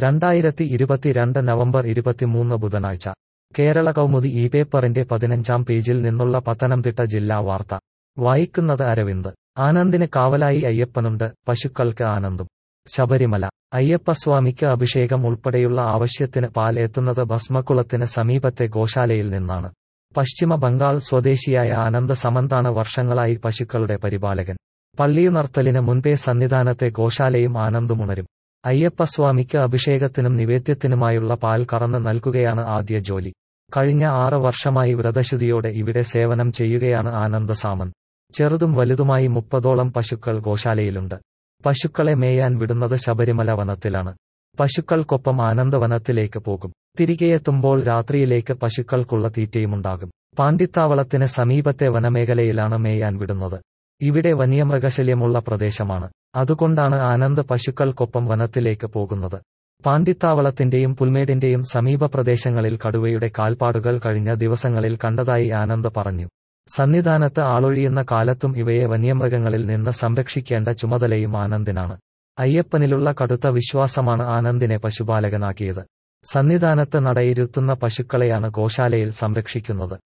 2022 November 23 ബുധനാഴ്ച കേരള കൗമുദി ഈ പേപ്പറിന്റെ 15-ാം പേജിൽ നിന്നുള്ള പത്തനംതിട്ട ജില്ലാ വാർത്ത വായിക്കുന്നത് അരവിന്ദ്. ആനന്ദിന് കാവലായി അയ്യപ്പനുണ്ട്, പശുക്കൾക്ക് ആനന്ദും. ശബരിമല അയ്യപ്പസ്വാമിക്ക് അഭിഷേകം ഉൾപ്പെടെയുള്ള ആവശ്യത്തിന് പാൽ എത്തുന്നത് ഭസ്മക്കുളത്തിന് സമീപത്തെ ഗോശാലയിൽ നിന്നാണ്. പശ്ചിമ ബംഗാൾ സ്വദേശിയായ ആനന്ദ് സമന്താണ് വർഷങ്ങളായി പശുക്കളുടെ പരിപാലകൻ. പള്ളിയുണർത്തലിന് മുൻപേ സന്നിധാനത്തെ ഗോശാലയും ആനന്ദുമുണരും. അയ്യപ്പസ്വാമിക്ക് അഭിഷേകത്തിനും നിവേദ്യത്തിനുമായുള്ള പാൽ കറന്ന് നൽകുകയാണ് ആദ്യ ജോലി. കഴിഞ്ഞ 6 വർഷമായി വ്രതശുദ്ധിയോടെ ഇവിടെ സേവനം ചെയ്യുകയാണ് ആനന്ദ് സാമന്ത്. ചെറുതും വലുതുമായി 30ഓളം പശുക്കൾ ഗോശാലയിലുണ്ട്. പശുക്കളെ മേയാൻ വിടുന്നത് ശബരിമല വനത്തിലാണ്. പശുക്കൾക്കൊപ്പം ആനന്ദ് വനത്തിലേക്ക് പോകും. തിരികെയെത്തുമ്പോൾ രാത്രിയിലേക്ക് പശുക്കൾക്കുള്ള തീറ്റയുമുണ്ടാകും. പാണ്ടിത്താവളത്തിന് സമീപത്തെ വനമേഖലയിലാണ് മേയാൻ വിടുന്നത്. ഇവിടെ വന്യമൃഗശല്യമുള്ള പ്രദേശമാണ്. അതുകൊണ്ടാണ് ആനന്ദ് പശുക്കൾക്കൊപ്പം വനത്തിലേക്ക് പോകുന്നത്. പാണ്ടിത്താവളത്തിന്റെയും പുൽമേടിന്റെയും സമീപ പ്രദേശങ്ങളിൽ കടുവയുടെ കാൽപ്പാടുകൾ കഴിഞ്ഞ ദിവസങ്ങളിൽ കണ്ടതായി ആനന്ദ് പറഞ്ഞു. സന്നിധാനത്ത് ആളൊഴിയുന്ന കാലത്തും ഇവയെ വന്യമൃഗങ്ങളിൽ നിന്ന് സംരക്ഷിക്കേണ്ട ചുമതലയും ആനന്ദിനാണ്. അയ്യപ്പനിലുള്ള കടുത്ത വിശ്വാസമാണ് ആനന്ദിനെ പശുപാലകനാക്കിയത്. സന്നിധാനത്ത് നടയിരുത്തുന്ന പശുക്കളെയാണ് ഗോശാലയിൽ സംരക്ഷിക്കുന്നത്.